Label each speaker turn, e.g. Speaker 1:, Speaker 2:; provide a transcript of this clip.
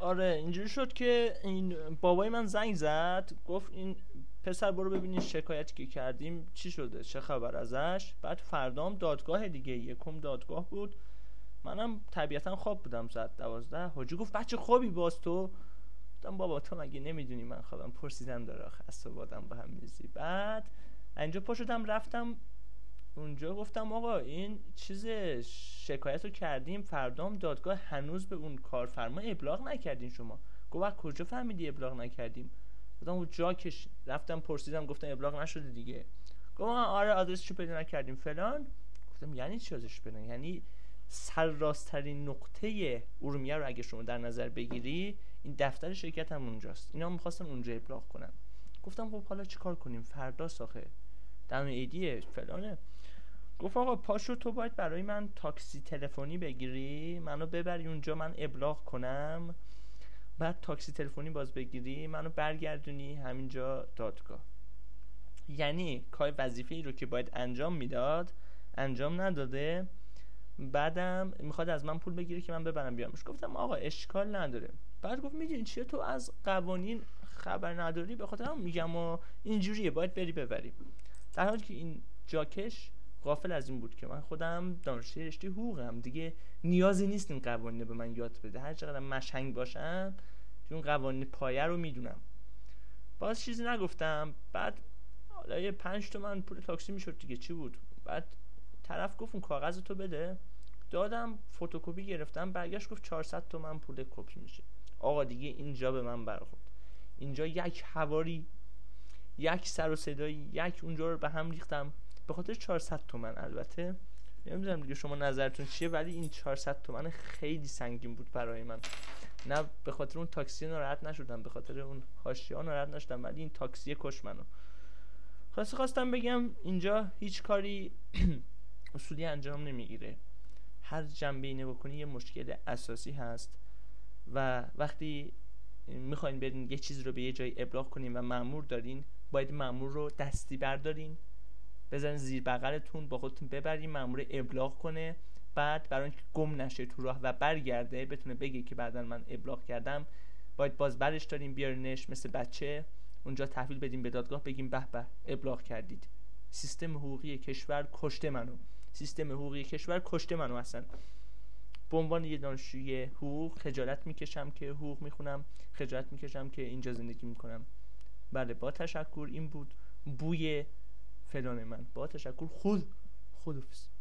Speaker 1: آره اینجوری شد که این بابای من زنگ زد، گفت این پسر برو ببینین شکایتی که کردیم چی شده، چه خبر ازش. بعد فردام دادگاه دیگه، یکم دادگاه بود. منم طبیعتا خواب بودم، زد 12. حاجی گفت بچه خوابی باز تو؟ گفتم بابا تو مگه نمیدونی من خوابم؟ پرسیدم داره آخه اسبادم با هم میزی. بعد اینجا پا شدم رفتم اونجا، گفتم آقا این چیز شکایت رو کردیم، فردام دادگاه، هنوز به اون کارفرما ابلاغ نکردین شما. گفت کجا فهمیدی ابلاغ نکردیم؟ گفتم جاکش. رفتم پرسیدم، گفتم ابلاغ نشده دیگه. گفت آره آدرسشو پیدا نکردیم فلان. گفتم یعنی چی آدرسش پیدا؟ یعنی سرراستترین نقطه ارومیه رو اگه شما در نظر بگیری، این دفتر شرکت هم اونجاست. اینا می‌خواستن اونجا ابلاغ کنن. گفتم خب حالا چیکار کنیم؟ فردا ساخه دم عیدیه فلانه. گفت آقا پاشو تو باید برای من تاکسی تلفنی بگیری، منو ببری اونجا من ابلاغ کنم، بعد تاکسی تلفنی باز بگیری منو برگردونی همینجا دادگاه. یعنی کار وظیفه‌ای رو که باید انجام میداد انجام نداده، بعدم میخواد از من پول بگیره که من ببرم بیارمش. گفتم آقا اشکال نداره. بعد گفت میدونی چیه، تو از قوانین خبر نداری، به خاطر هم میگم و اینجوریه باید بری ببری. در حالی که این جاکش غافل از این بود که من خودم دانشجوی رشته حقوقم، دیگه نیازی نیست این قوانین به من یاد بده، هر چقدر مشنگ باشم اون قوانین پایه رو میدونم. باز چیزی نگفتم. بعد حالا یه 5 تومن پول تاکسی میشد دیگه، چی بود. بعد طرف گفت اون کاغذ تو بده، دادم فتوکپی گرفتم، برگشت گفت 400 تومن پول کپی میشه. آقا دیگه اینجا به من برخورد. اینجا یک حواری، یک سر و صدایی، یک اونجا رو به هم ریختم به خاطر 400 تومن. البته نمیدونم دیگه شما نظرتون چیه، ولی این 400 تومن خیلی سنگین بود برای من. نه به خاطر اون تاکسی ناراحت نشدم، به خاطر اون حاشیه‌ها ناراحت نشدم، ولی این تاکسی کش منو. خواستم بگم اینجا هیچ کاری اصولی انجام نمیگیره. هر جنبه‌ای نگاه کنی یه مشکل اساسی هست و وقتی میخواین برین یه چیز رو به یه جای ابلاغ کنین و مأمور دارین، باید مأمور رو دستی بردارین، بزنین زیر بغلتون، با خودتون ببرین، مأمور ابلاغ کنه. بعد برای اینکه گم نشه تو راه و برگرده بتونه بگه که بعداً من ابلاغ کردم، باید باز برش دارین بیارینش مثل بچه اونجا تحویل بدیم به دادگاه، بگیم به به ابلاغ کردید. سیستم حقوقی کشور کشته منو. سیستم حقوقی کشور کشته منو. اصلا به عنوان یه دانشجوی حقوق خجالت میکشم که حقوق میخونم، خجالت میکشم که اینجا زندگی میکنم. بله با تشکر. این بود بوی فلان من. با تشکر. خداحافظ.